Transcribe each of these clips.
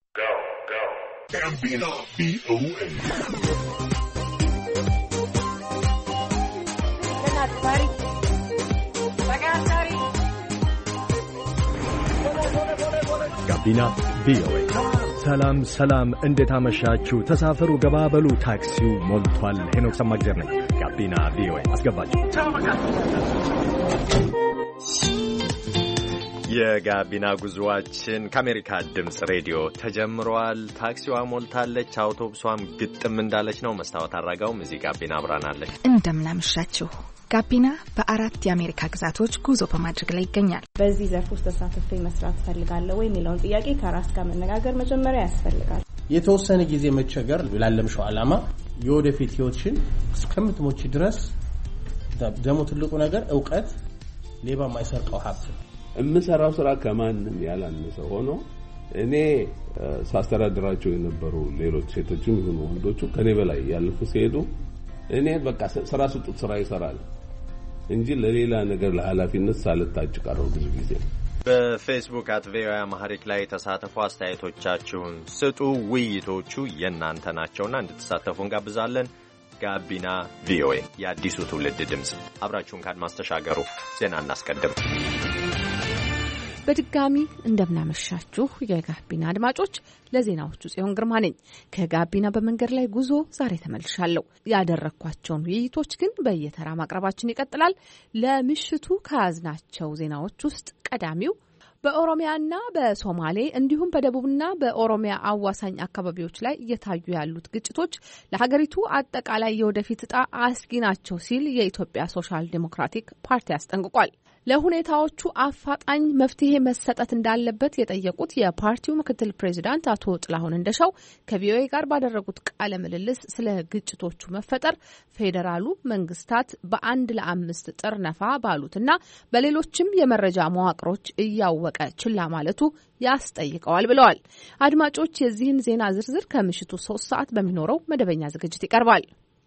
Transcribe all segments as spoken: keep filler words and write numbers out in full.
Go, go. Gambino B O A. ጋቢና ቪኦኤ ሰላም ሰላም እንዴት አመሻችሁ ተሳፈሩ ገባበሉ ታክሲው ሞልቷል ሄኖክ ሰማግደር ነኝ ጋቢና ቪኦኤ አስገባችሁ የጋቢና ጉዟችን ከአሜሪካ ድምጽ ሬዲዮ ተጀምሯል ታክሲዋ ሞልታለች አውቶቡሷም ግጥም እንዳለች ነው መስታወት አራጋውም እዚህ ጋቢና አብራናለች እንደምናመሻችሁ ጋቢና በአራት የአሜሪካ ግዛቶች ጉዞ በማድረግ ላይ ይገኛል። በዚህ ዘርፍ ውስጥ ተሳትፌ መስራት ፈልጋለሁ ወይ የሚለውን ጥያቄ ከራስ ጋር መነጋገር መጀመሪያ ያስፈልጋል። የተወሰነ ጊዜ መቸገር ላለምሽው ዓላማ የወደፊት ህይወትሽን እስከምትሞቺ ድረስ ደግሞ ትልቁ ነገር ዕውቀት ሌባ ማይሰርቀው ሀብት ነው። እምሰራው ስራ ከማንም ያላነሰ ሆኖ እኔ ሳስተዳድራቸው የነበሩ ሌሎች ሴቶችም ይሁኑ ወንዶቹ ከኔ በላይ ያለፉ ሲሄዱ እኔ በቃ ስራ ስጡት ስራ ይሰራል እንጂ ለሌላ ነገር ለኃላፊነት ሳልታጭ ቀረው ብዙ ጊዜ። በፌስቡክ አት ቪኦኤ አማሪክ ላይ ተሳተፉ አስተያየቶቻችሁን ስጡ ውይይቶቹ የናንተ ናቸውና እንድትሳተፉ እንጋብዛለን። ጋቢና ቪኦኤ የአዲሱ ትውልድ ድምጽ አብራችሁን ካድማስ ተሻገሩ። ዜና እናስቀድም። በድጋሚ እንደምናመሻችሁ የጋቢና አድማጮች ለዜናዎቹ ጽዮን ግርማ ነኝ። ከጋቢና በመንገድ ላይ ጉዞ ዛሬ ተመልሻለሁ። ያደረኳቸውን ውይይቶች ግን በየተራ ማቅረባችን ይቀጥላል። ለምሽቱ ከያዝናቸው ዜናዎች ውስጥ ቀዳሚው በኦሮሚያና በሶማሌ እንዲሁም በደቡብና በኦሮሚያ አዋሳኝ አካባቢዎች ላይ እየታዩ ያሉት ግጭቶች ለሀገሪቱ አጠቃላይ የወደፊት ዕጣ አስጊ ናቸው ሲል የኢትዮጵያ ሶሻል ዴሞክራቲክ ፓርቲ አስጠንቅቋል። ለሁኔታዎቹ አፋጣኝ መፍትሄ መሰጠት እንዳለበት የጠየቁት የፓርቲው ምክትል ፕሬዚዳንት አቶ ጥላሁን እንደሻው ከቪኦኤ ጋር ባደረጉት ቃለ ምልልስ ስለ ግጭቶቹ መፈጠር ፌዴራሉ መንግስታት በአንድ ለአምስት ጥርነፋ ባሉትና በሌሎችም የመረጃ መዋቅሮች እያወቀ ችላ ማለቱ ያስጠይቀዋል ብለዋል። አድማጮች የዚህን ዜና ዝርዝር ከምሽቱ ሶስት ሰዓት በሚኖረው መደበኛ ዝግጅት ይቀርባል።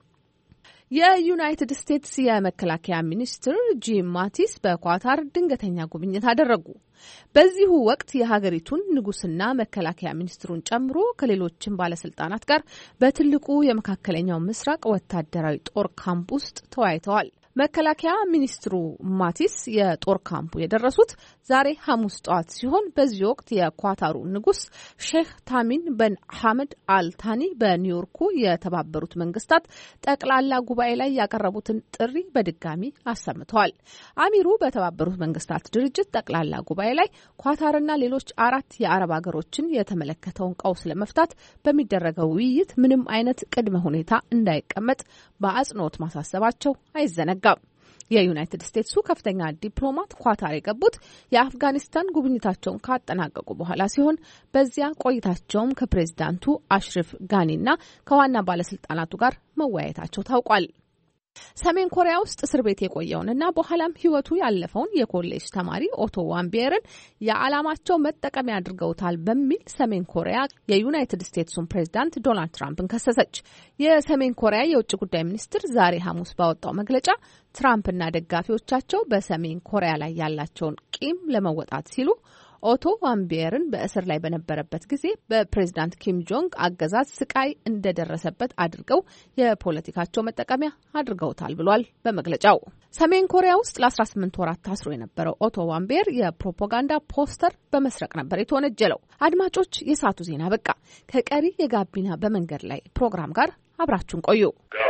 የዩናይትድ ስቴትስ የመከላከያ ሚኒስትር ጂም ማቲስ በኳታር ድንገተኛ ጉብኝት አደረጉ። በዚሁ ወቅት የሀገሪቱን ንጉስና መከላከያ ሚኒስትሩን ጨምሮ ከሌሎችም ባለስልጣናት ጋር በትልቁ የመካከለኛው ምስራቅ ወታደራዊ ጦር ካምፕ ውስጥ ተወያይተዋል። መከላከያ ሚኒስትሩ ማቲስ የጦር ካምፑ የደረሱት ዛሬ ሐሙስ ጠዋት ሲሆን በዚህ ወቅት የኳታሩ ንጉስ ሼክ ታሚን በን ሐመድ አልታኒ በኒውዮርኩ የተባበሩት መንግስታት ጠቅላላ ጉባኤ ላይ ያቀረቡትን ጥሪ በድጋሚ አሰምተዋል። አሚሩ በተባበሩት መንግስታት ድርጅት ጠቅላላ ጉባኤ ላይ ኳታርና ሌሎች አራት የአረብ ሀገሮችን የተመለከተውን ቀውስ ለመፍታት በሚደረገው ውይይት ምንም አይነት ቅድመ ሁኔታ እንዳይቀመጥ በአጽንኦት ማሳሰባቸው አይዘነጋም። የዩናይትድ ስቴትሱ ከፍተኛ ዲፕሎማት ኳታር የገቡት የአፍጋኒስታን ጉብኝታቸውን ካጠናቀቁ በኋላ ሲሆን በዚያ ቆይታቸውም ከፕሬዝዳንቱ አሽረፍ ጋኒና ከዋና ባለስልጣናቱ ጋር መወያየታቸው ታውቋል። ሰሜን ኮሪያ ውስጥ እስር ቤት የቆየውንና በኋላም ህይወቱ ያለፈውን የኮሌጅ ተማሪ ኦቶ ዋምቢየርን የዓላማቸው መጠቀሚያ አድርገውታል በሚል ሰሜን ኮሪያ የዩናይትድ ስቴትሱን ፕሬዝዳንት ዶናልድ ትራምፕን ከሰሰች። የሰሜን ኮሪያ የውጭ ጉዳይ ሚኒስትር ዛሬ ሐሙስ ባወጣው መግለጫ ትራምፕና ደጋፊዎቻቸው በሰሜን ኮሪያ ላይ ያላቸውን ቂም ለመወጣት ሲሉ ኦቶ ዋምቢየርን በእስር ላይ በነበረበት ጊዜ በፕሬዝዳንት ኪም ጆንግ አገዛዝ ስቃይ እንደደረሰበት አድርገው የፖለቲካቸው መጠቀሚያ አድርገውታል ብሏል። በመግለጫው ሰሜን ኮሪያ ውስጥ ለአስራ ስምንት ወራት ታስሮ የነበረው ኦቶ ዋምቢየር የፕሮፓጋንዳ ፖስተር በመስረቅ ነበር የተወነጀለው። አድማጮች የሰዓቱ ዜና በቃ። ከቀሪ የጋቢና በመንገድ ላይ ፕሮግራም ጋር አብራችሁን ቆዩ።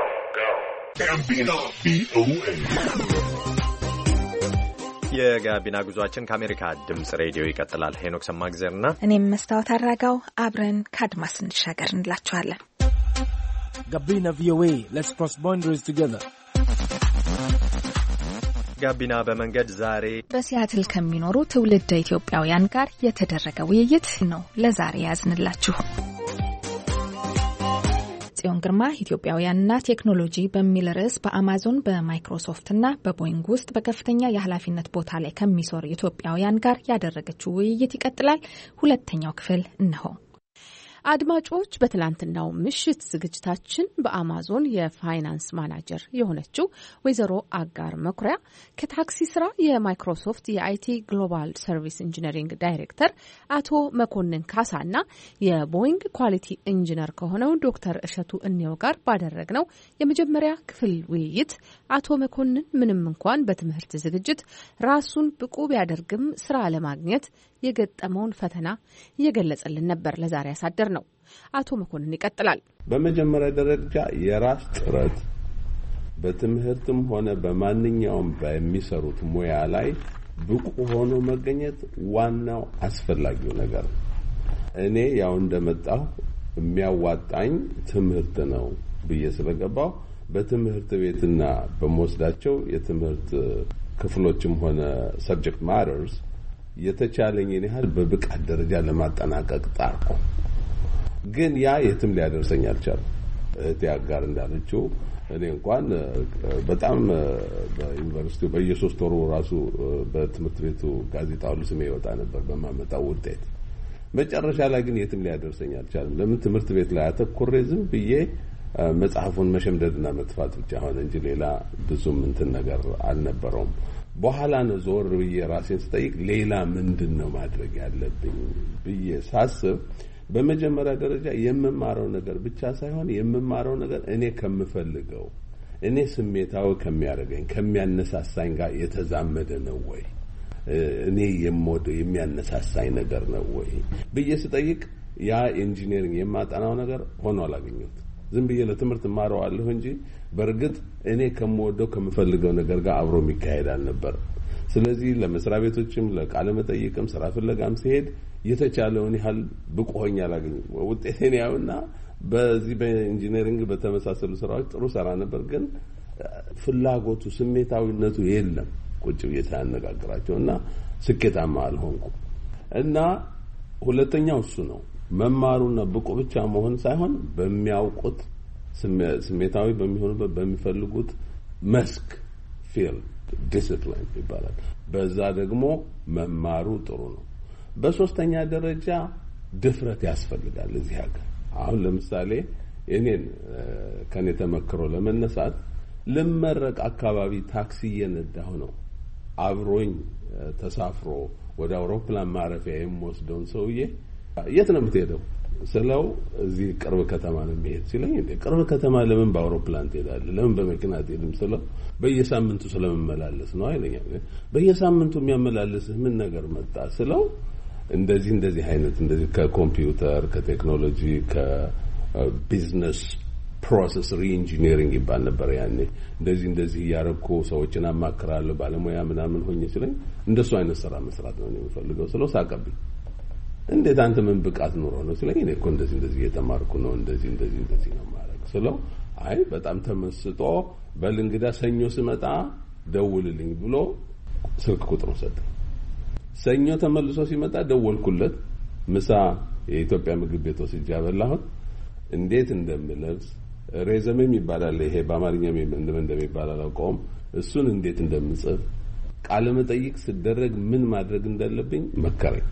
የጋቢና ጉዟችን ከአሜሪካ ድምጽ ሬዲዮ ይቀጥላል። ሄኖክ ሰማግዘርና እኔም መስታወት አራጋው አብረን ካድማስ እንሻገር እንላችኋለን። ጋቢና ቪኦኤ Let's cross boundaries together. ጋቢና በመንገድ ዛሬ በሲያትል ከሚኖሩ ትውልደ ኢትዮጵያውያን ጋር የተደረገ ውይይት ነው ለዛሬ ያዝንላችሁ። ጽዮን ግርማ ኢትዮጵያውያንና ቴክኖሎጂ በሚል ርዕስ በአማዞን በማይክሮሶፍትና በቦይንግ ውስጥ በከፍተኛ የኃላፊነት ቦታ ላይ ከሚሰሩ ኢትዮጵያውያን ጋር ያደረገችው ውይይት ይቀጥላል። ሁለተኛው ክፍል እነሆ። አድማጮች በትላንትናው ምሽት ዝግጅታችን በአማዞን የፋይናንስ ማናጀር የሆነችው ወይዘሮ አጋር መኩሪያ ከታክሲ ስራ የማይክሮሶፍት የአይቲ ግሎባል ሰርቪስ ኢንጂነሪንግ ዳይሬክተር አቶ መኮንን ካሳና የቦይንግ ኳሊቲ ኢንጂነር ከሆነው ዶክተር እሸቱ እንየው ጋር ባደረግነው የመጀመሪያ ክፍል ውይይት አቶ መኮንን ምንም እንኳን በትምህርት ዝግጅት ራሱን ብቁ ቢያደርግም ስራ ለማግኘት የገጠመውን ፈተና እየገለጸልን ነበር። ለዛሬ ያሳደር ነው። አቶ መኮንን ይቀጥላል። በመጀመሪያ ደረጃ የራስ ጥረት በትምህርትም ሆነ በማንኛውም በሚሰሩት ሙያ ላይ ብቁ ሆኖ መገኘት ዋናው አስፈላጊው ነገር ነው። እኔ ያው እንደመጣሁ የሚያዋጣኝ ትምህርት ነው ብዬ ስለገባው በትምህርት ቤትና በመወስዳቸው የትምህርት ክፍሎችም ሆነ ሰብጀክት ማተርስ የተቻለኝን ያህል በብቃት ደረጃ ለማጠናቀቅ ጣርኩ። ግን ያ የትም ሊያደርሰኝ አልቻለም። እህቴ አጋር እንዳለችው እኔ እንኳን በጣም በዩኒቨርሲቲው በየሶስት ወሩ ራሱ በትምህርት ቤቱ ጋዜጣው ስሜ ይወጣ ነበር በማመጣው ውጤት። መጨረሻ ላይ ግን የትም ሊያደርሰኝ አልቻለም። ለምን ትምህርት ቤት ላይ አተኩሬ ዝም ብዬ መጽሐፉን መሸምደድና መጥፋት ብቻ ሆነ እንጂ ሌላ ብዙም እንትን ነገር አልነበረውም። በኋላ ነው ዞር ብዬ ራሴን ስጠይቅ ሌላ ምንድነው ማድረግ ያለብኝ ብዬ ሳስብ በመጀመሪያ ደረጃ የምማረው ነገር ብቻ ሳይሆን የምማረው ነገር እኔ ከምፈልገው እኔ ስሜታዊ ከሚያደርገኝ ከሚያነሳሳኝ ጋር የተዛመደ ነው ወይ እኔ የምወደው የሚያነሳሳኝ ነገር ነው ወይ ብዬ ስጠይቅ ያ ኢንጂነሪንግ የማጠናው ነገር ሆኖ አላገኘሁት። ዝም ብዬ ለትምህርት ማረዋለሁ እንጂ በርግጥ እኔ ከምወደው ከምፈልገው ነገር ጋር አብሮ የሚካሄድ አልነበር። ስለዚህ ለመስሪያ ቤቶችም ለቃለ መጠይቅም ስራ ፍለጋም ሲሄድ የተቻለውን ያህል ብቁ ሆኜ አላገኘሁም። ውጤቴን ያውና በዚህ በኢንጂነሪንግ በተመሳሰሉ ስራዎች ጥሩ ሰራ ነበር፣ ግን ፍላጎቱ ስሜታዊነቱ የለም። ቁጭ ብዬ ሳያነጋግራቸውና ስኬታማ አልሆንኩም። እና ሁለተኛው እሱ ነው መማሩና ብቁ ብቻ መሆን ሳይሆን በሚያውቁት ስሜታዊ በሚሆኑበት በሚፈልጉት መስክ ፊልድ ዲሲፕሊን ይባላል። በዛ ደግሞ መማሩ ጥሩ ነው። በሶስተኛ ደረጃ ድፍረት ያስፈልጋል። እዚህ ሀገር አሁን ለምሳሌ እኔን ከኔ ተመክሮ ለመነሳት ልመረቅ አካባቢ ታክሲ እየነዳሁ ነው አብሮኝ ተሳፍሮ ወደ አውሮፕላን ማረፊያ የሚወስደውን ሰውዬ የት ነው የምትሄደው ስለው እዚህ ቅርብ ከተማ ነው የሚሄድ ሲለኝ እንዴ ቅርብ ከተማ ለምን በአውሮፕላን ትሄዳለህ ለምን በመኪና ትሄድም ስለው በየሳምንቱ ስለመመላለስ ነው አይለኛል። በየሳምንቱ የሚያመላልስህ ምን ነገር መጣ ስለው እንደዚህ እንደዚህ አይነት እንደዚህ ከኮምፒውተር ከቴክኖሎጂ ከቢዝነስ ፕሮሰስ ሪኢንጂነሪንግ ይባል ነበር ያኔ። እንደዚህ እንደዚህ ያረኩ ሰዎችን አማክራለሁ ባለሙያ ምናምን ሆኜ ሲለኝ እንደሱ አይነት ስራ መስራት ነው የሚፈልገው ስለው ሳቀብኝ። እንዴት አንተ ምን ብቃት ኖሮ ነው ሲለኝ እኔ እኮ እንደዚህ እንደዚህ እየተማርኩ ነው እንደዚህ እንደዚህ እንደዚህ ነው ማለት ስለው አይ በጣም ተመስጦ በል እንግዳ ሰኞ ስመጣ ደውልልኝ ብሎ ስልክ ቁጥሩን ሰጠኝ። ሰኞ ተመልሶ ሲመጣ ደወልኩለት። ምሳ የኢትዮጵያ ምግብ ቤት ወስጄ አበላሁት። እንዴት እንደምለብስ ሬዘሜም ይባላል ይሄ በአማርኛ ምን እንደሚባል አላውቀውም። እሱን እንዴት እንደምጽፍ ቃለ መጠይቅ ሲደረግ ምን ማድረግ እንዳለብኝ መከረኝ።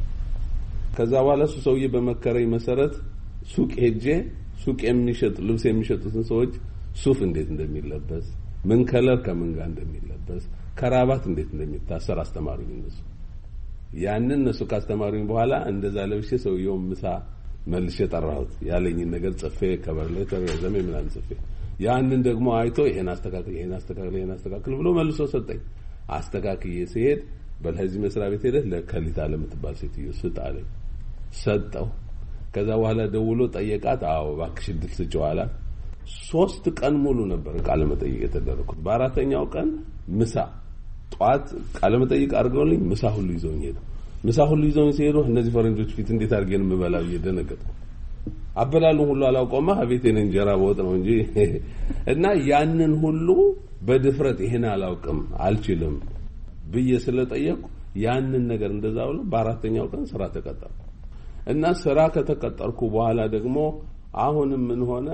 ከዛ በኋላ እሱ ሰውዬ በመከረኝ መሰረት ሱቅ ሄጄ ሱቅ የሚሸጥ ልብስ የሚሸጡትን ሰዎች ሱፍ እንዴት እንደሚለበስ ምን ከለር ከምን ጋር እንደሚለበስ ከራባት እንዴት እንደሚታሰር አስተማሩኝ። እነሱ ያንን እነሱ ካስተማሩኝ በኋላ እንደዛ ለብሼ ሰውዬው ምሳ መልሼ ጠራሁት። ያለኝን ነገር ጽፌ ከበር ሌተር የዘመ ምናምን ጽፌ ያንን ደግሞ አይቶ ይሄን አስተካክል ይሄን አስተካክል ይሄን አስተካክል ብሎ መልሶ ሰጠኝ። አስተካክዬ ሲሄድ በለዚህ መስሪያ ቤት ሄደ ለከሊታ ለምትባል ሴትዮ ስጥ አለኝ። ሰጠው። ከዛ በኋላ ደውሎ ጠየቃት። አዎ እባክሽ ድል ስጪው አላት። ሶስት ቀን ሙሉ ነበር ቃለ መጠይቅ የተደረኩት። በአራተኛው ቀን ምሳ ጧት ቃለ መጠይቅ አድርገውልኝ ምሳ ሁሉ ይዘውኝ ሄዱ። ምሳ ሁሉ ይዘውኝ ሲሄዱ እነዚህ ፈረንጆች ፊት እንዴት አድርገን የምበላው እየደነገጥኩ አበላሉ ሁሉ አላውቀውማ ቤቴን እንጀራ በወጥ ነው እንጂ እና ያንን ሁሉ በድፍረት ይሄን አላውቅም አልችልም ብዬ ስለጠየቁ ያንን ነገር እንደዛ ብሎ በአራተኛው ቀን ስራ ተቀጠርኩ። እና ስራ ከተቀጠርኩ በኋላ ደግሞ አሁንም ምን ሆነ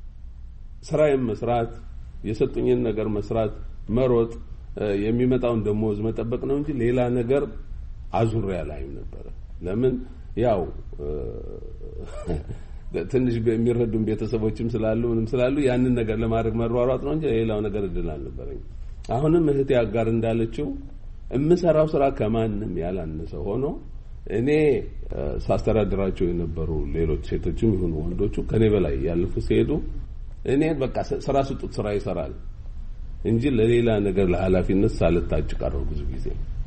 ስራዬን መስራት የሰጡኝን ነገር መስራት መሮጥ የሚመጣውን ደሞዝ መጠበቅ ነው እንጂ ሌላ ነገር አዙሪያ ላይ ነበር። ለምን ያው ትንሽ በሚረዱን ቤተሰቦችም ስላሉ ምንም ስላሉ ያንን ነገር ለማድረግ መሯሯጥ ነው እንጂ ሌላው ነገር እድል አልነበረኝ። አሁንም እህቴ አጋር እንዳለችው እምሰራው ስራ ከማንም ያላነሰ ሆኖ እኔ ሳስተዳድራቸው የነበሩ ሌሎች ሴቶችም ይሁኑ ወንዶቹ ከኔ በላይ ያለፉ ሲሄዱ እኔ በቃ ስራ ስጡት ስራ ይሰራል እንጂ ለሌላ ነገር ለኃላፊነት ሳልታጭ ቀረው ብዙ ጊዜ።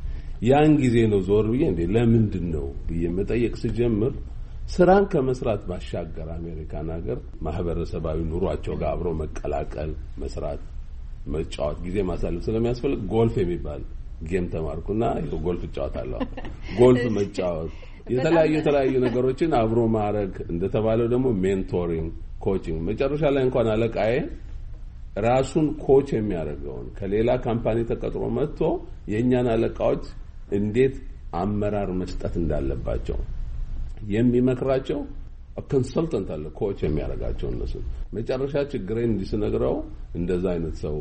ያን ጊዜ ነው ዞር ብዬ እንዴ ለምንድን ነው ብዬ መጠየቅ ስጀምር ስራን ከመስራት ባሻገር አሜሪካን ሀገር ማህበረሰባዊ ኑሯቸው ጋር አብሮ መቀላቀል፣ መስራት፣ መጫወት፣ ጊዜ ማሳለፍ ስለሚያስፈልግ ጎልፍ የሚባል ጌም ተማርኩና ጎልፍ እጫወታለሁ። ጎልፍ መጫወት፣ የተለያዩ የተለያዩ ነገሮችን አብሮ ማድረግ፣ እንደተባለው ደግሞ ሜንቶሪንግ፣ ኮቺንግ። መጨረሻ ላይ እንኳን አለቃዬ ራሱን ኮች የሚያደርገውን ከሌላ ካምፓኒ ተቀጥሮ መጥቶ የኛን አለቃዎች እንዴት አመራር መስጠት እንዳለባቸው የሚመክራቸው ኮንሰልታንት አለ ኮች የሚያደርጋቸው እነሱ። መጨረሻ ችግሬን እንዲስነግረው እንደዛ አይነት ሰው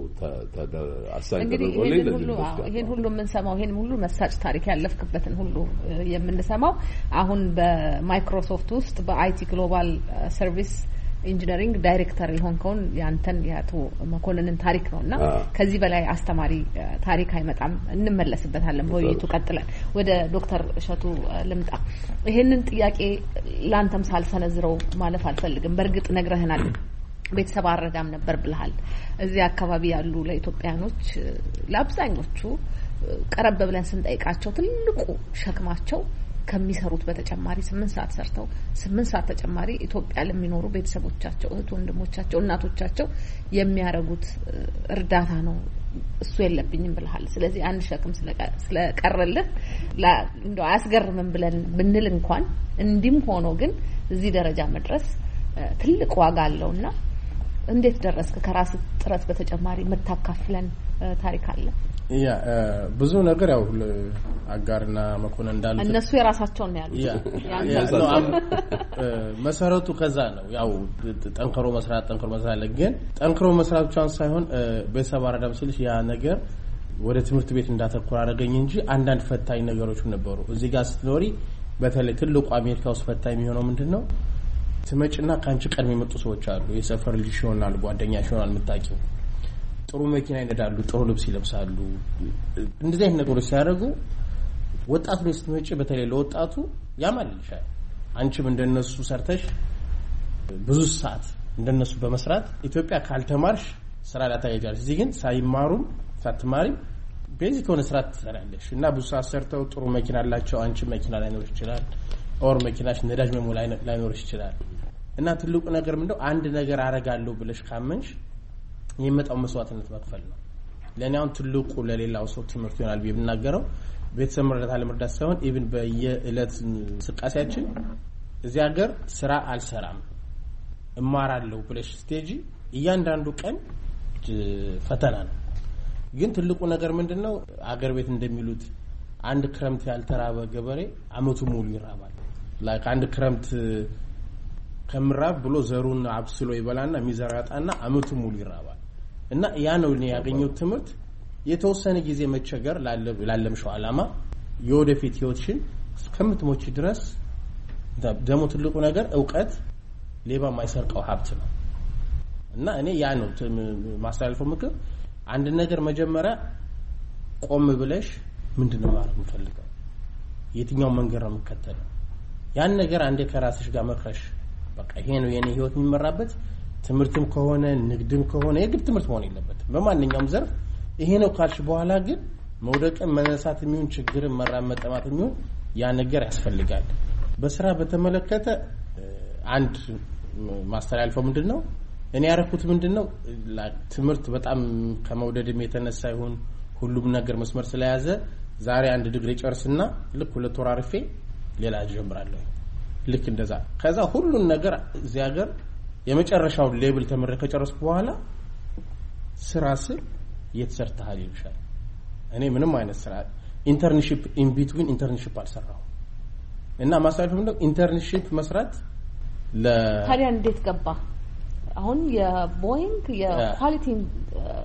አሳይ ተደርጎልኝ ይሄን ሁሉ የምንሰማው ይሄን ሁሉ መሳጭ ታሪክ ያለፍክበትን ሁሉ የምንሰማው አሁን በማይክሮሶፍት ውስጥ በአይቲ ግሎባል ሰርቪስ ኢንጂነሪንግ ዳይሬክተር የሆንከውን ያንተን ያቶ መኮንንን ታሪክ ነውና ከዚህ በላይ አስተማሪ ታሪክ አይመጣም። እንመለስበታለን በውይይቱ ቀጥለን። ወደ ዶክተር እሸቱ ልምጣ። ይሄንን ጥያቄ ላንተም ሳልሰነዝረው ማለፍ አልፈልግም። በእርግጥ ነግረህናል፣ ቤተሰብ አረዳም ነበር ብለሃል። እዚህ አካባቢ ያሉ ለኢትዮጵያኖች ለአብዛኞቹ ቀረብ ብለን ስንጠይቃቸው ትልቁ ሸክማቸው ከሚሰሩት በተጨማሪ ስምንት ሰዓት ሰርተው ስምንት ሰዓት ተጨማሪ ኢትዮጵያ ለሚኖሩ ቤተሰቦቻቸው እህት ወንድሞቻቸው እናቶቻቸው የሚያረጉት እርዳታ ነው። እሱ የለብኝም ብለሃል። ስለዚህ አንድ ሸክም ስለቀረልህ እንደው አያስገርምም ብለን ብንል እንኳን እንዲም ሆኖ ግን እዚህ ደረጃ መድረስ ትልቅ ዋጋ አለውና እንዴት ደረስክ? ከራስ ጥረት በተጨማሪ መታካፍለን ታሪክ አለ? ያ ብዙ ነገር ያው አጋርና መኮንን እንዳሉት እነሱ የራሳቸው ነው ያሉት። ያ መሰረቱ ከዛ ነው ያው ጠንክሮ መስራት ጠንክሮ መስራት ግን ጠንክሮ መስራት ብቻ ሳይሆን ቤተሰብ አረዳም ሲልሽ ያ ነገር ወደ ትምህርት ቤት እንዳተኮር አደረገኝ እንጂ አንዳንድ ፈታኝ ነገሮች ነበሩ። እዚህ ጋር ስትኖሪ በተለይ ትልቁ አሜሪካ ውስጥ ፈታኝ የሚሆነው ምንድነው? ትመጭና ካንቺ ቀድሞ የመጡ ሰዎች አሉ። የሰፈር ልጅ ይሆናል፣ ጓደኛ ይሆናል፣ የምታውቂው ጥሩ መኪና ይነዳሉ፣ ጥሩ ልብስ ይለብሳሉ። እንደዚህ አይነት ነገሮች ሲያደርጉ ወጣቱ ላይ ስትመጪ በተለይ ለወጣቱ ያማልልሻል። አንቺም እንደነሱ ሰርተሽ ብዙ ሰዓት እንደነሱ በመስራት ኢትዮጵያ ካልተማርሽ ስራ ላታገኛለሽ። እዚህ ግን ሳይማሩም ሳትማሪ ቤዚክ ሆነ ስራ ትሰራለሽ እና ብዙ ሰዓት ሰርተው ጥሩ መኪና አላቸው። አንቺ መኪና ላይኖር ይችላል፣ ኦር መኪናሽ ነዳጅ መሙላ ላይኖር ይችላል። እና ትልቁ ነገር ምንድነው? አንድ ነገር አረጋለሁ ብለሽ ካመንሽ የሚመጣው መስዋዕትነት መክፈል ነው። ለኔ አሁን ትልቁ ለሌላው ሰው ትምህርት ይሆናል ብናገረው ቤተሰብ መረዳት አለመርዳት ሳይሆን ኢቭን በየእለት እንቅስቃሴያችን እዚህ ሀገር ስራ አልሰራም እማራለሁ ብለሽ ስቴጂ እያንዳንዱ ቀን ፈተና ነው። ግን ትልቁ ነገር ምንድነው? አገር ቤት እንደሚሉት አንድ ክረምት ያልተራበ ገበሬ አመቱ ሙሉ ይራባል። ላይክ አንድ ክረምት ከምራብ ብሎ ዘሩን አብስሎ ይበላና የሚዘራጣና አመቱ ሙሉ ይራባል። እና ያ ነው እኔ ያገኘው ትምህርት። የተወሰነ ጊዜ መቸገር ላለምሽው አላማ የወደፊት ህይወትሽን እስከምትሞቺ ድረስ ደግሞ ትልቁ ነገር ዕውቀት ሌባ የማይሰርቀው ሀብት ነው። እና እኔ ያ ነው ማስተላለፈው ምክር። አንድ ነገር መጀመሪያ ቆም ብለሽ ምንድነው ማድረግ የምፈልገው? የትኛው መንገድ ነው የምከተለው? ያን ነገር አንዴ ከራስሽ ጋር መክረሽ በቃ ይሄ ነው የኔ ህይወት የሚመራበት። ትምህርትም ከሆነ ንግድም ከሆነ የግድ ትምህርት መሆን የለበትም። በማንኛውም ዘርፍ ይሄ ነው ካልሽ በኋላ ግን መውደቅም መነሳት የሚሆን ችግርም መራም መጠማት የሚሆን ያ ነገር ያስፈልጋል። በስራ በተመለከተ አንድ ማስተላለፈው ምንድነው እኔ ያረኩት ምንድነው ትምህርት በጣም ከመውደድም የተነሳ ይሁን ሁሉም ነገር መስመር ስለያዘ ዛሬ አንድ ዲግሪ ጨርስና ልክ ሁለት ወር አርፌ ሌላ ጀምራለሁ። ልክ እንደዛ ከዛ ሁሉን ነገር እዚህ ሀገር የመጨረሻው ሌቭል ተመረከ ከጨረስኩ በኋላ ስራ ስል እየተሰርተሃል ይልሻል። እኔ ምንም አይነት ስራ ኢንተርንሺፕ ኢን ቢትዊን ኢንተርንሺፕ አልሰራው እና ማስተላለፍ ምንድነው ኢንተርንሺፕ መስራት ለ ታዲያ እንዴት ገባ? አሁን የቦይንግ የኳሊቲ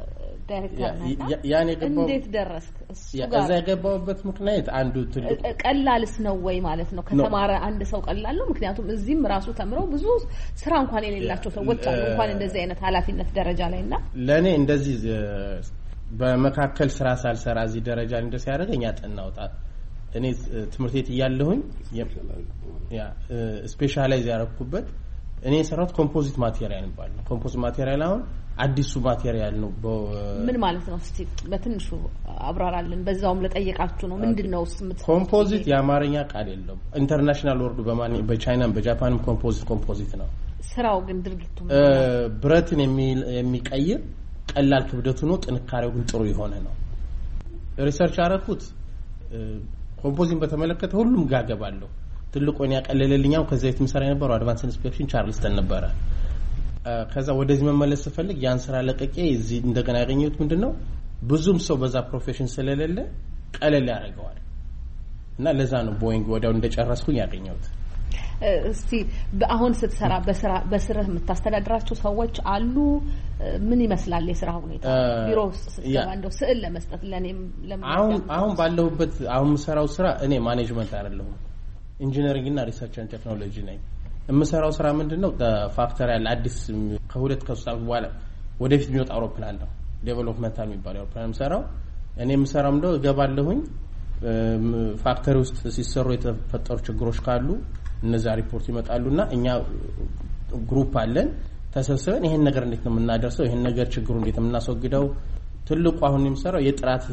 ዳይሬክተር ነህ ያኔ ገባው እንዴት ደረስክ እሱ ጋር እዛ ገባውበት ምክንያት አንዱ ትልቁ ቀላልስ ነው ወይ ማለት ነው ከተማረ አንድ ሰው ቀላል ነው ምክንያቱም እዚህም ራሱ ተምረው ብዙ ስራ እንኳን የሌላቸው ሰዎች አሉ እንኳን እንደዚህ አይነት ኃላፊነት ደረጃ ላይና ለኔ እንደዚህ በመካከል ስራ ሳልሰራ እዚህ ደረጃ እንደስ ያደረገኝ ያጠናውታ እኔ ትምህርት ቤት ይያለሁኝ ያ ስፔሻላይዝ ያረኩበት እኔ ሰራሁት ኮምፖዚት ማቴሪያል ይባላል ኮምፖዚት ማቴሪያል አሁን አዲሱ ማቴሪያል ነው ምን ማለት ነው እስቲ በትንሹ አብራራልን በዛውም ለጠየቃችሁ ነው ምንድነው ኮምፖዚት የአማርኛ ቃል የለውም ኢንተርናሽናል ወርድ በማን በቻይናም በጃፓንም ኮምፖዚት ኮምፖዚት ነው ስራው ግን ድርጊቱ ብረትን የሚቀይር ቀላል ክብደቱ ነው ጥንካሬው ግን ጥሩ የሆነ ነው ሪሰርች አረኩት ኮምፖዚት በተመለከተ ሁሉም ጋገባለሁ ትልቁን ያቀለለልኛው ከዛ የትምሰራ የነበረው አድቫንስ ኢንስፔክሽን ቻርልስተን ነበር ከዛ ወደዚህ መመለስ ፈልግ ያን ስራ ለቀቄ እዚህ እንደገና ያገኘሁት ምንድነው ብዙም ሰው በዛ ፕሮፌሽን ስለሌለ ቀለል ያደርገዋል እና ለዛ ነው ቦይንግ ወዲያው እንደጨረስኩኝ ያገኘሁት እስቲ አሁን ስትሰራ በስራ በስራህ የምታስተዳድራቸው ሰዎች አሉ ምን ይመስላል የስራ ሁኔታ ቢሮ ውስጥ ስትገባ እንደው ስዕል ለመስጠት ለኔም አሁን አሁን ባለሁበት አሁን የምሰራው ስራ እኔ ማኔጅመንት አይደለሁም ኢንጂነሪንግ እና ሪሰርች ኤንድ ቴክኖሎጂ ነኝ የምሰራው ስራ ምንድነው ፋክተሪ ያለ አዲስ ከሁለት ከሶስት ዓመት በኋላ ወደፊት የሚወጣ አውሮፕላን ነው ዴቨሎፕመንታል የሚባለው አውሮፕላን የምሰራው እኔ የምሰራው እንደው እገባለሁኝ ፋክተሪ ውስጥ ሲሰሩ የተፈጠሩ ችግሮች ካሉ እነዛ ሪፖርት ይመጣሉና እኛ ግሩፕ አለን ተሰብስበን ይሄን ነገር እንዴት ነው የምናደርሰው ይሄን ነገር ችግሩ እንዴት ነው የምናስወግደው ትልቁ አሁን የምሰራው የጥራት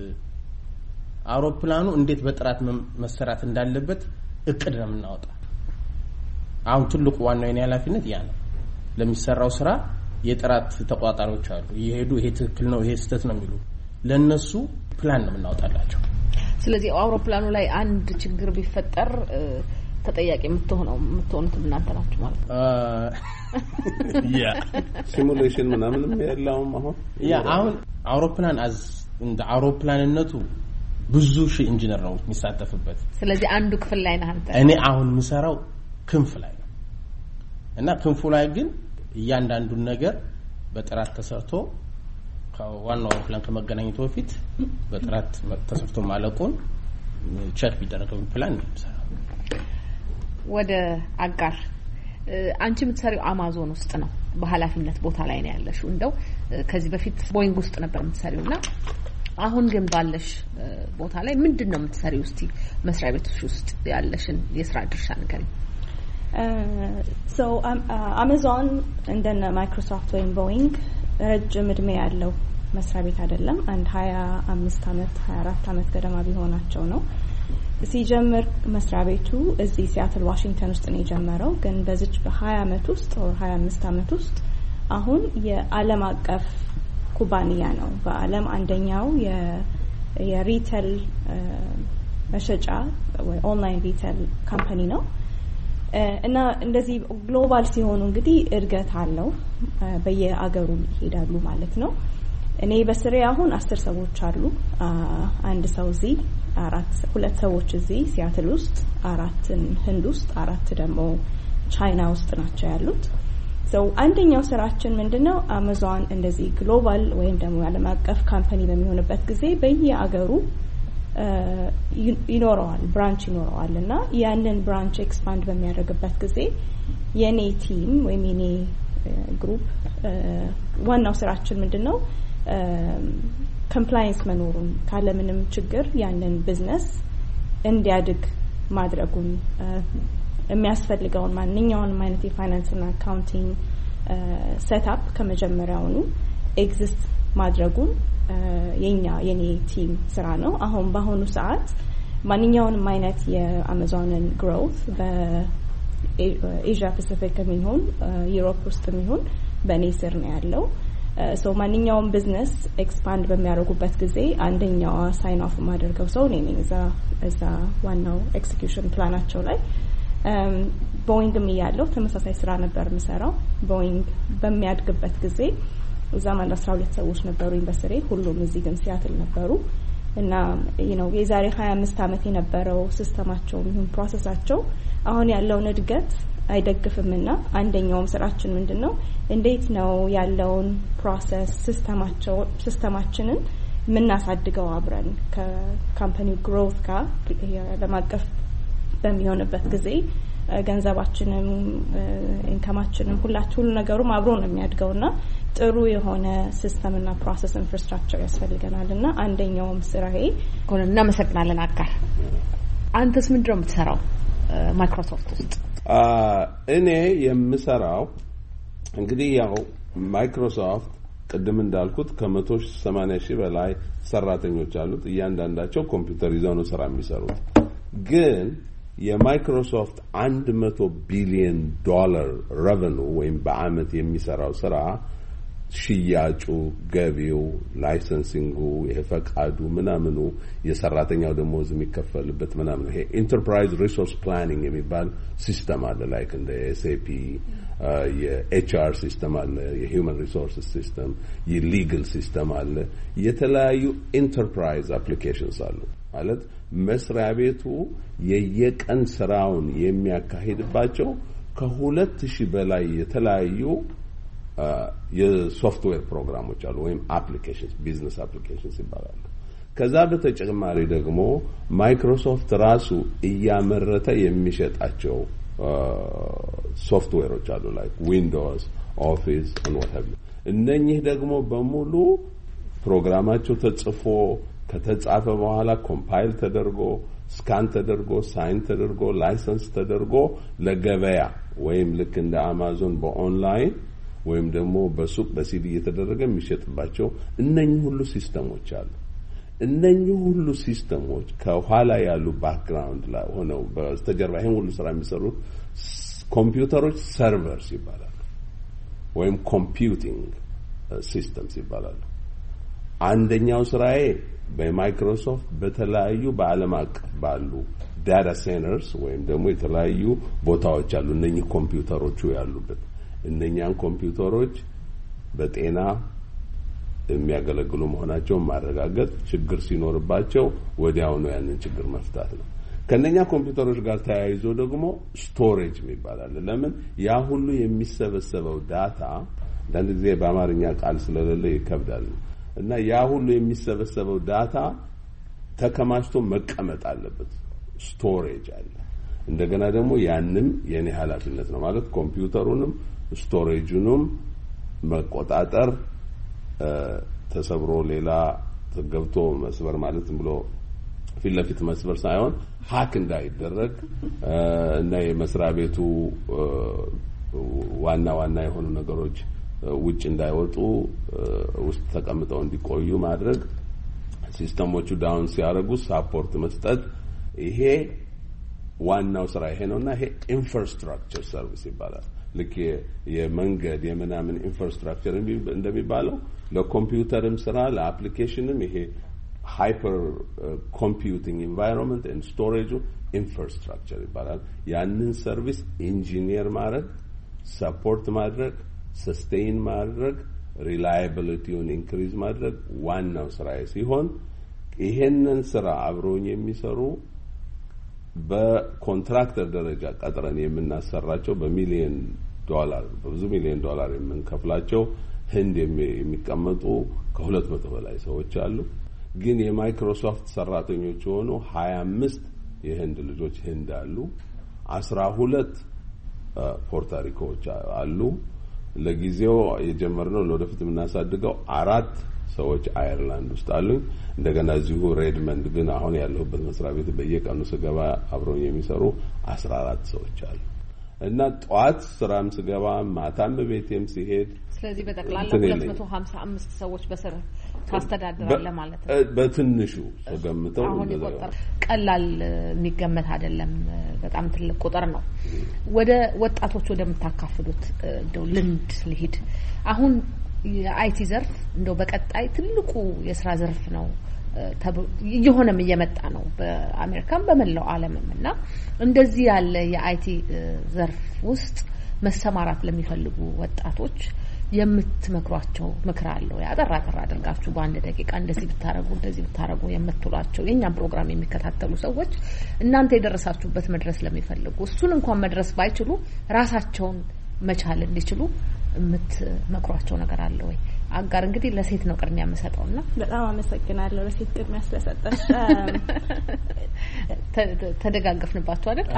አውሮፕላኑ እንዴት በጥራት መሰራት እንዳለበት እቅድ ነው የምናወጣው አሁን ትልቁ ዋናው የኔ ኃላፊነት ያ ነው ለሚሰራው ስራ የጥራት ተቋጣሪዎች አሉ ይሄዱ ይሄ ትክክል ነው ይሄ ስህተት ነው የሚሉ ለነሱ ፕላን ነው የምናወጣላቸው ስለዚህ አውሮፕላኑ ላይ አንድ ችግር ቢፈጠር ተጠያቂ የምትሆነው የምትሆኑት እናንተ ናችሁ ማለት ነው ያ ሲሙሌሽን ምናምን ያለውም አሁን ያ አሁን አውሮፕላን አዝ እንደ አውሮፕላንነቱ ብዙ ሺህ ኢንጂነር ነው የሚሳተፍበት ስለዚህ አንዱ ክፍል ላይ ነህ አንተ እኔ አሁን የምሰራው ክንፍ ላይ ነው እና ክንፉ ላይ ግን እያንዳንዱን ነገር በጥራት ተሰርቶ ከዋናው አውሮፕላን ከመገናኘቱ በፊት በጥራት ተሰርቶ ማለቁን ቼክ ቢደረገው ፕላን ነው የሚሰራው ወደ አጋር አንቺ የምትሰሪው አማዞን ውስጥ ነው በኃላፊነት ቦታ ላይ ነው ያለሽው እንደው ከዚህ በፊት ቦይንግ ውስጥ ነበር የምትሰሪውና አሁን ግን ባለሽ ቦታ ላይ ምንድነው የምትሰሪው እስቲ መስሪያ ቤትሽ ውስጥ ያለሽን የስራ ድርሻ ንገሪኝ so um, uh, Amazon እንደነ ማይክሮሶፍት ወይም ቦይንግ ረጅም እድሜ ያለው መስሪያ ቤት አይደለም አንድ ሀያ አምስት አመት ሀያ አራት አመት ገደማ ቢሆናቸው ነው ሲጀምር መስሪያ ቤቱ እዚህ ሲያትል ዋሽንግተን ውስጥ ነው የጀመረው ግን በዚች በ20 አመት ውስጥ or ሀያ አምስት አመት ውስጥ አሁን የዓለም አቀፍ ኩባንያ ነው በአለም አንደኛው የ የሪቴል መሸጫ ወይ ኦንላይን ሪቴል ካምፓኒ ነው እና እንደዚህ ግሎባል ሲሆኑ እንግዲህ እድገት አለው በየአገሩ ይሄዳሉ ማለት ነው እኔ በስሬ አሁን አስር ሰዎች አሉ አንድ ሰው እዚህ አራት ሁለት ሰዎች እዚህ ሲያትል ውስጥ አራት ህንድ ውስጥ አራት ደግሞ ቻይና ውስጥ ናቸው ያሉት so አንደኛው ስራችን ምንድነው አማዞን እንደዚህ ግሎባል ወይም ደግሞ ዓለም አቀፍ ካምፓኒ በሚሆንበት ጊዜ በየአገሩ ይኖረዋል ብራንች ይኖረዋልና ያንን ብራንች ኤክስፓንድ በሚያደርግበት ጊዜ የኔ ቲም ወይም የኔ ግሩፕ ዋናው ስራችን ምንድነው ኮምፕላይንስ መኖሩን ካለ ምንም ችግር ያንን ቢዝነስ እንዲያድግ ማድረጉን የሚያስፈልገውን ማንኛውንም አይነት የፋይናንስ እና አካውንቲንግ ሴትአፕ ከመጀመሪያውኑ ኤግዚስት ማድረጉን የኛ የኔ ቲም ስራ ነው አሁን በአሁኑ ሰዓት ማንኛውንም አይነት የአማዞንን ግሮውት በኤዥያ ፓሲፊክ የሚሆን ዩሮፕ ውስጥ የሚሆን በኔ ስር ነው ያለው ሶ ማንኛውም ቢዝነስ ኤክስፓንድ በሚያደርጉበት ጊዜ አንደኛው ሳይን ኦፍ ማድረገው ሰው ነኝ እዛ እዛ ዋናው ኤክሲኪዩሽን ፕላናቸው ላይ ቦይንግም ያለው ተመሳሳይ ስራ ነበር የምሰራው ቦይንግ በሚያድግበት ጊዜ እዛም አንድ አስራ ሁለት ሰዎች ነበሩ ኢንቨስተሪ ሁሉም እዚህ ግን ሲያትል ነበሩ እና you know የዛሬ ሀያ አምስት አመት የነበረው ሲስተማቸው ይሁን ፕሮሰሳቸው አሁን ያለውን እድገት አይደግፍምና አንደኛውም ስራችን ምንድነው እንዴት ነው ያለውን ፕሮሰስ ሲስተማቸው ሲስተማችንን ምናሳድገው አብረን ከካምፓኒው ግሮውት ጋር ለማቀፍ በሚሆንበት ጊዜ ገንዘባችንም ኢንካማችንም ሁላችሁ ሁሉ ነገሩም አብሮ ነው የሚያድገውና ጥሩ የሆነ ሲስተምና ፕሮሰስ ኢንፍራስትራክቸር ያስፈልገናልና አንደኛውም ስራዬ ኮንና መሰግናለን አጋር አንተስ ምንድነው የምትሰራው ማይክሮሶፍት ውስጥ? እኔ የምሰራው እንግዲህ ያው ማይክሮሶፍት ቅድም እንዳልኩት ከመቶ ሰማንያ ሺህ በላይ ሰራተኞች አሉት። እያንዳንዳቸው ኮምፒውተር ይዘው ነው ስራ የሚሰሩት። ግን የማይክሮሶፍት one hundred ቢሊዮን ዶላር revenue ወይም በአመት የሚሰራው ስራ ሽያጩ፣ ገቢው፣ ላይሰንሲንጉ፣ የፈቃዱ ምናምኑ የሰራተኛው ደሞዝ የሚከፈልበት ምናምን ይሄ ኢንተርፕራይዝ ሪሶርስ ፕላኒንግ የሚባል ሲስተም አለ ላይክ እንደ ኤስኤፒ የኤችአር ሲስተም አለ፣ የሂውመን ሪሶርስስ ሲስተም፣ የሊጋል ሲስተም አለ፣ የተለያዩ ኢንተርፕራይዝ አፕሊኬሽንስ አሉ። ማለት መስሪያ ቤቱ የየቀን ስራውን የሚያካሂድባቸው ከሁለት ሺህ በላይ የተለያዩ የሶፍትዌር ፕሮግራሞች አሉ ወይም አፕሊኬሽንስ ቢዝነስ አፕሊኬሽንስ ይባላሉ። ከዛ በተጨማሪ ደግሞ ማይክሮሶፍት ራሱ እያመረተ የሚሸጣቸው ሶፍትዌሮች አሉ ላይክ ዊንዶውስ፣ ኦፊስ and what have you። እነኚህ ደግሞ በሙሉ ፕሮግራማቸው ተጽፎ ከተጻፈ በኋላ ኮምፓይል ተደርጎ ስካን ተደርጎ ሳይን ተደርጎ ላይሰንስ ተደርጎ ለገበያ ወይም ልክ እንደ አማዞን በኦንላይን ወይም ደግሞ በሱቅ በሲዲ እየተደረገ የሚሸጥባቸው እነኚህ ሁሉ ሲስተሞች አሉ። እነኚህ ሁሉ ሲስተሞች ከኋላ ያሉ ባክግራውንድ ላይ ሆነው በስተጀርባ ይሄን ሁሉ ስራ የሚሰሩት ኮምፒውተሮች ሰርቨርስ ይባላሉ ወይም ኮምፒውቲንግ ሲስተምስ ይባላሉ። አንደኛው ስራዬ በማይክሮሶፍት በተለያዩ በዓለም አቀፍ ባሉ ዳታ ሴንተርስ ወይም ደግሞ የተለያዩ ቦታዎች አሉ እነኚህ ኮምፒውተሮቹ ያሉበት እነኛን ኮምፒውተሮች በጤና የሚያገለግሉ መሆናቸውን ማረጋገጥ፣ ችግር ሲኖርባቸው ወዲያው ነው ያንን ችግር መፍታት ነው። ከነኛ ኮምፒውተሮች ጋር ተያይዞ ደግሞ ስቶሬጅ ይባላል። ለምን ያ ሁሉ የሚሰበሰበው ዳታ አንዳንድ ጊዜ በአማርኛ ቃል ስለሌለ ይከብዳል እና ያ ሁሉ የሚሰበሰበው ዳታ ተከማችቶ መቀመጥ አለበት። ስቶሬጅ አለ። እንደገና ደግሞ ያንንም የኔ ኃላፊነት ነው ማለት ኮምፒውተሩንም ስቶሬጁንም መቆጣጠር፣ ተሰብሮ ሌላ ተገብቶ መስበር ማለት ብሎ ፊት ለፊት መስበር ሳይሆን ሃክ እንዳይደረግ እና የመስሪያ ቤቱ ዋና ዋና የሆኑ ነገሮች ውጭ እንዳይወጡ ውስጥ ተቀምጠው እንዲቆዩ ማድረግ፣ ሲስተሞቹ ዳውን ሲያደርጉ ሳፖርት መስጠት፣ ይሄ ዋናው ስራ ይሄ ነውና ይሄ ኢንፍራስትራክቸር ሰርቪስ ይባላል። ልክ የመንገድ የምናምን ኢንፍራስትራክቸር እንደሚባለው ለኮምፒውተርም ስራ ለአፕሊኬሽንም ይሄ ሃይፐር ኮምፒውቲንግ ኢንቫይሮንመንት ኤንድ ስቶሬጅ ኢንፍራስትራክቸር ይባላል። ያንን ሰርቪስ ኢንጂኒየር ማድረግ፣ ሰፖርት ማድረግ፣ ሰስቴይን ማድረግ፣ ሪላያቢሊቲውን ኢንክሪዝ ማድረግ ዋናው ስራዬ ሲሆን ይሄንን ስራ አብሮኝ የሚሰሩ በኮንትራክተር ደረጃ ቀጥረን የምናሰራቸው በሚሊዮን ዶላር በብዙ ሚሊዮን ዶላር የምንከፍላቸው ህንድ የሚቀመጡ ከሁለት መቶ በላይ ሰዎች አሉ። ግን የማይክሮሶፍት ሰራተኞች ሆኖ ሀያ አምስት የህንድ ልጆች ህንድ አሉ። አስራ ሁለት ፖርቶሪኮዎች አሉ። ለጊዜው የጀመርነው ለወደፊት የምናሳድገው አራት ሰዎች አየርላንድ ውስጥ አሉኝ። እንደገና እዚሁ ሬድመንድ ግን አሁን ያለሁበት መስሪያ ቤት በየቀኑ ስገባ አብረው የሚሰሩ አስራ አራት ሰዎች አሉ እና ጧት ስራም ስገባ ማታም ቤቴም ሲሄድ ስለዚህ በጠቅላላ ሁለት መቶ ሀምሳ አምስት ሰዎች በስር ታስተዳድራለህ ማለት ነው። በትንሹ ተገምተው እንደዛ ቀላል የሚገመት አይደለም፣ በጣም ትልቅ ቁጥር ነው። ወደ ወጣቶች ወደምታካፍሉት እንደው ልምድ ልሂድ። አሁን የአይቲ ዘርፍ እንደው በቀጣይ ትልቁ የስራ ዘርፍ ነው እየሆነም እየመጣ ነው በአሜሪካም በመላው ዓለምና እንደዚህ ያለ የአይቲ ዘርፍ ውስጥ መሰማራት ለሚፈልጉ ወጣቶች የምትመክሯቸው ምክር አለው? ያጠራ አጠራ አድርጋችሁ በአንድ ደቂቃ እንደዚህ ብታረጉ እንደዚህ ብታረጉ የምትሏቸው የኛም ፕሮግራም የሚከታተሉ ሰዎች እናንተ የደረሳችሁበት መድረስ ለሚፈልጉ እሱን እንኳን መድረስ ባይችሉ ራሳቸውን መቻል እንዲችሉ የምትመክሯቸው ነገር አለ ወይ? አጋር እንግዲህ ለሴት ነው ቅድሚያ የምሰጠውና በጣም አመሰግናለሁ ለሴት ቅድሚያ ስለሰጠሽ። ተደጋገፍንባችሁ አይደል?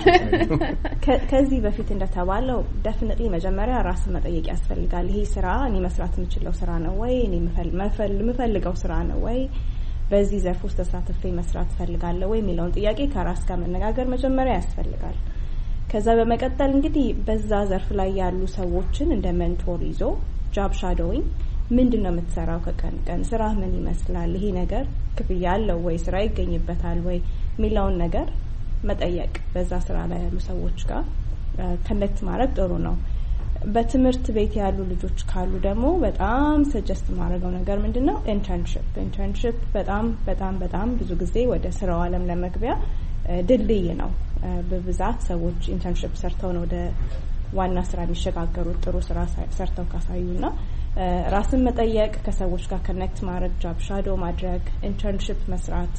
ከዚህ በፊት እንደተባለው ዴፊኒትሊ መጀመሪያ ራስ መጠየቅ ያስፈልጋል። ይሄ ስራ እኔ መስራት የምችለው ስራ ነው ወይ? እኔ የምፈልገው ስራ ነው ወይ? በዚህ ዘርፍ ውስጥ ተሳትፌ መስራት ፈልጋለሁ ወይ የሚለውን ጥያቄ ከራስ ጋር መነጋገር መጀመሪያ ያስፈልጋል። ከዛ በመቀጠል እንግዲህ በዛ ዘርፍ ላይ ያሉ ሰዎችን እንደ ሜንቶር ይዞ ጆብ ሻዶዊንግ ምንድነው የምትሰራው ከቀን ቀን ስራ ምን ይመስላል? ይሄ ነገር ክፍያ አለው ወይ? ስራ ይገኝበታል ወይ? የሚለውን ነገር መጠየቅ በዛ ስራ ላይ ያሉ ሰዎች ጋር ኮኔክት ማድረግ ጥሩ ነው። በትምህርት ቤት ያሉ ልጆች ካሉ ደግሞ በጣም ሰጀስት ማድረገው ነገር ምንድነው ኢንተርንሺፕ ኢንተርንሺፕ በጣም በጣም በጣም ብዙ ጊዜ ወደ ስራው ዓለም ለመግቢያ ድልድይ ነው። በብዛት ሰዎች ኢንተርንሺፕ ሰርተው ነው ወደ ዋና ስራ የሚሸጋገሩት ጥሩ ስራ ሰርተው ካሳዩና ራስን መጠየቅ ከሰዎች ጋር ኮኔክት ማድረግ ጆብ ሻዶ ማድረግ ኢንተርንሺፕ መስራት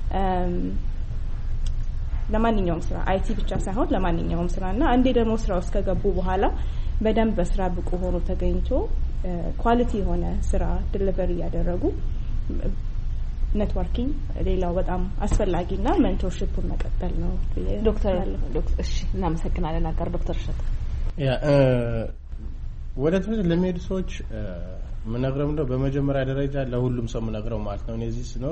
ለማንኛውም ስራ አይቲ ብቻ ሳይሆን ለማንኛውም ስራና አንዴ ደግሞ ስራ ውስጥ ከገቡ በኋላ በደንብ በስራ ብቁ ሆኖ ተገኝቶ ኳሊቲ የሆነ ስራ ዲሊቨሪ ያደረጉ ኔትወርኪንግ ሌላው በጣም አስፈላጊና ሜንቶርሺፑን መቀጠል ነው። ዶክተር ዶክተር እሺ እናመሰግናለን። አጋር ዶክተር እሸት ያ ወደ ትምህርት ለሚሄዱ ሰዎች ምነግረው ነው በመጀመሪያ ደረጃ ለሁሉም ሰው ምነግረው ማለት ነው። እዚህ ሲኖር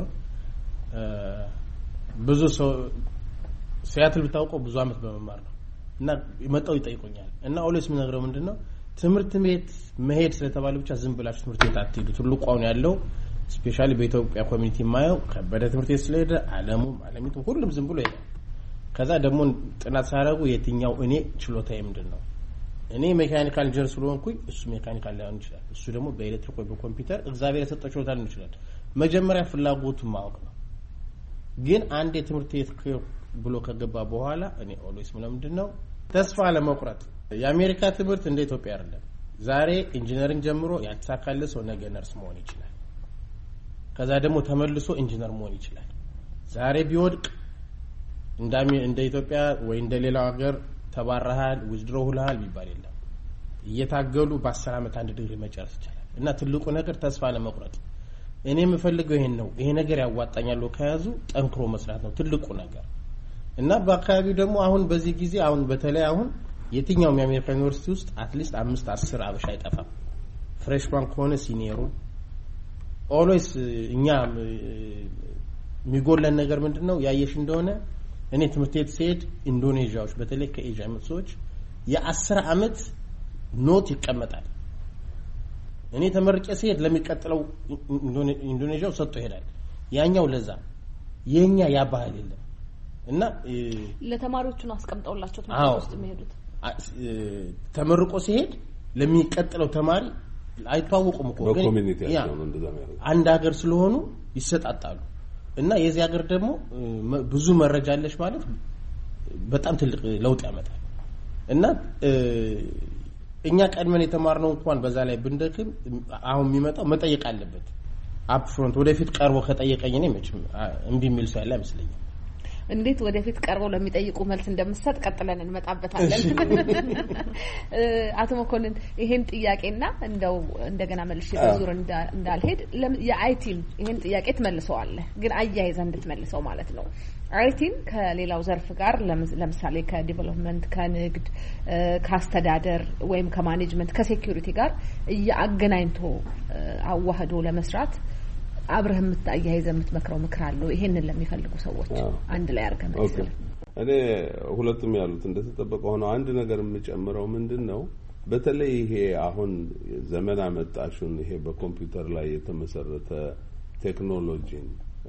ብዙ ሰው ሲያትል ብታውቀው ብዙ አመት በመማር ነው እና ይመጣው ይጠይቁኛል እና ኦልዌስ ምነግረው ምንድነው ትምህርት ቤት መሄድ ስለተባለ ብቻ ዝም ብላችሁ ትምህርት ቤት አትሄዱ። ሁሉ ቋውን ያለው ስፔሻሊ በኢትዮጵያ ኮሚኒቲ ማየው ከበደ ትምህርት ቤት ስለሄደ ዓለሙ ዓለሚቱ ሁሉም ዝም ብሎ ይሄዳል። ከዛ ደግሞ ጥናት ሳደርጉ የትኛው እኔ ችሎታዬ ምንድነው? እኔ ሜካኒካል ኢንጂነር ስለሆንኩኝ እሱ ሜካኒካል ላይሆን ይችላል። እሱ ደግሞ በኤሌክትሪክ ወይ በኮምፒውተር እግዚአብሔር የሰጠው ችሎታ ሊሆን ይችላል። መጀመሪያ ፍላጎቱን ማወቅ ነው። ግን አንድ የትምህርት ቤት ብሎ ከገባ በኋላ እኔ ኦልዌስ ምንድነው ተስፋ ለመቁረጥ የአሜሪካ ትምህርት እንደ ኢትዮጵያ አይደለም። ዛሬ ኢንጂነሪንግ ጀምሮ ያልተሳካለ ሰው ነገ ነርስ መሆን ይችላል። ከዛ ደግሞ ተመልሶ ኢንጂነር መሆን ይችላል። ዛሬ ቢወድቅ እንዳሚ እንደ ኢትዮጵያ ወይ እንደ ሌላው ሀገር ተባረሃል ዊዝድሮ ሁላል ቢባል የለም። እየታገሉ በአስር አመት አንድ ዲግሪ መጨረስ ይችላል። እና ትልቁ ነገር ተስፋ ለመቁረጥ እኔ የምፈልገው ይሄን ነው። ይሄ ነገር ያዋጣኛል ከያዙ ጠንክሮ መስራት ነው ትልቁ ነገር። እና በአካባቢው ደግሞ አሁን በዚህ ጊዜ አሁን በተለይ አሁን የትኛውም የአሜሪካ ዩኒቨርሲቲ ውስጥ አትሊስት አምስት አስር አበሻ አይጠፋም። ፍሬሽማን ከሆነ ሲኒየሩ ኦልዌስ እኛ የሚጎለን ነገር ምንድነው ያየሽ እንደሆነ እኔ ትምህርት ቤት ሲሄድ ኢንዶኔዥያዎች በተለይ ከኤዥያ የመጡ ሰዎች የአስር አመት ኖት ይቀመጣል። እኔ ተመርቄ ሲሄድ ለሚቀጥለው ኢንዶኔዥያው ሰጥቶ ይሄዳል። ያኛው ለዛ የኛ ያ ባህል የለም እና ለተማሪዎቹን አስቀምጠውላቸው ትምህርት ውስጥ የሚሄዱት ተመርቆ ሲሄድ ለሚቀጥለው ተማሪ አይተዋወቁም እኮ በኮሚኒቲያቸው ነው እንደዛ ማለት አንድ ሀገር ስለሆኑ ይሰጣጣሉ። እና የዚህ ሀገር ደግሞ ብዙ መረጃ አለሽ ማለት በጣም ትልቅ ለውጥ ያመጣል። እና እኛ ቀድመን የተማርነው እንኳን በዛ ላይ ብንደክም አሁን የሚመጣው መጠየቅ አለበት። አፕ ፍሮንት ወደፊት ቀርቦ ከጠየቀኝ እኔ መቼም እምቢ የሚል ሰው ያለ አይመስለኝም። እንዴት ወደፊት ቀርበው ለሚጠይቁ መልስ እንደምሰጥ ቀጥለን እንመጣበታለን። አቶ መኮንን ይሄን ጥያቄና እንደው እንደገና መልሼ በዙር እንዳልሄድ የአይቲን ይሄን ጥያቄ ትመልሰዋለህ ግን አያይዘህ እንድትመልሰው ማለት ነው። አይቲን ከሌላው ዘርፍ ጋር ለምሳሌ ከዲቨሎፕመንት ከንግድ ከአስተዳደር ወይም ከማኔጅመንት ከሴኩሪቲ ጋር ያገናኝቶ አዋህዶ ለመስራት አብረህ የምታያይዘህ የምትመክረው ምክር አለው ይሄንን ለሚፈልጉ ሰዎች አንድ ላይ አድርገህ መልሰህ? እኔ ሁለቱም ያሉት እንደተጠበቀ ሆኖ አንድ ነገር የምጨምረው ምንድነው በተለይ ይሄ አሁን ዘመን አመጣሹን ይሄ በኮምፒውተር ላይ የተመሰረተ ቴክኖሎጂን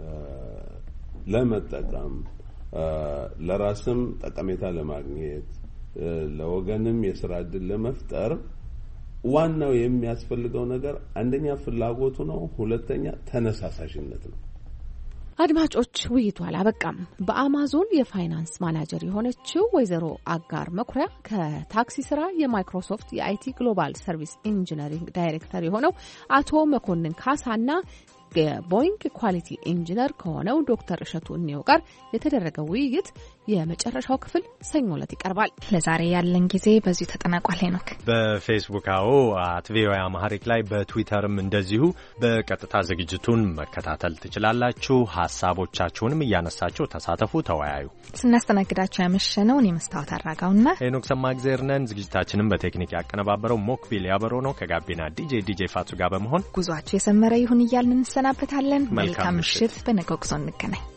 ለመጠቀም ለራስም ጠቀሜታ ለማግኘት ለወገንም የሥራ ዕድል ለመፍጠር ዋናው የሚያስፈልገው ነገር አንደኛ ፍላጎቱ ነው፣ ሁለተኛ ተነሳሳሽነት ነው። አድማጮች ውይይቱ አላበቃም። በአማዞን የፋይናንስ ማናጀር የሆነችው ወይዘሮ አጋር መኩሪያ ከታክሲ ስራ የማይክሮሶፍት የአይቲ ግሎባል ሰርቪስ ኢንጂነሪንግ ዳይሬክተር የሆነው አቶ መኮንን ካሳና የቦይንግ ኳሊቲ ኢንጂነር ከሆነው ዶክተር እሸቱ እንየው ጋር የተደረገው ውይይት የመጨረሻው ክፍል ሰኞ ዕለት ይቀርባል። ለዛሬ ያለን ጊዜ በዚሁ ተጠናቋል። ሄኖክ በፌስቡክ አዎ አት ቪኦኤ አማሪክ ላይ በትዊተርም እንደዚሁ በቀጥታ ዝግጅቱን መከታተል ትችላላችሁ። ሐሳቦቻችሁንም እያነሳችሁ ተሳተፉ፣ ተወያዩ። ስናስተናግዳችሁ ያመሸነው እኔ መስታወት አራጋውና ሄኖክ ሰማግዜር ነን። ዝግጅታችንን በቴክኒክ ያቀነባበረው ሞክቢል ያበረው ነው። ከጋቢና ዲጄ ዲጄ ፋቱ ጋር በመሆን ጉዟችሁ የሰመረ ይሁን እያልን እንሰናበታለን። መልካም ምሽት። በነገው ጉዞ እንገናኝ።